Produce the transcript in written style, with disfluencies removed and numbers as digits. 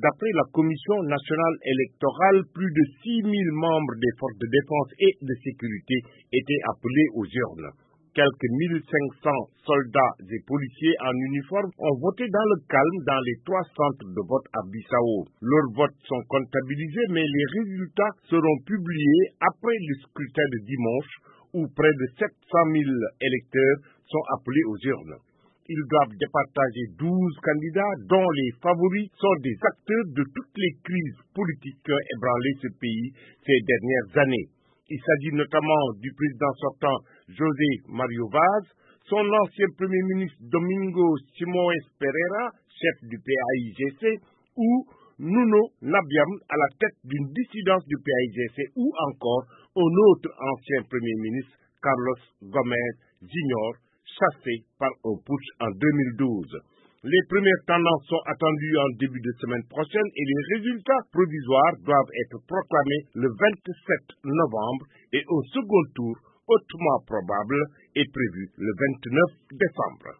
D'après la Commission nationale électorale, plus de 6 000 membres des forces de défense et de sécurité étaient appelés aux urnes. Quelques 1500 soldats et policiers en uniforme ont voté dans le calme dans les 3 centres de vote à Bissau. Leurs votes sont comptabilisés, mais les résultats seront publiés après le scrutin de dimanche, où près de 700 000 électeurs sont appelés aux urnes. Ils doivent départager 12 candidats dont les favoris sont des acteurs de toutes les crises politiques qui ont ébranlé ce pays ces dernières années. Il s'agit notamment du président sortant José Mario Vaz, son ancien premier ministre Domingo Simoes Pereira, chef du PAIGC, ou Nuno Nabiam à la tête d'une dissidence du PAIGC, ou encore un autre ancien premier ministre, Carlos Gomez Jr., chassé par un putsch en 2012. Les premières tendances sont attendues en début de semaine prochaine et les résultats provisoires doivent être proclamés le 27 novembre et un second tour hautement probable est prévu le 29 décembre.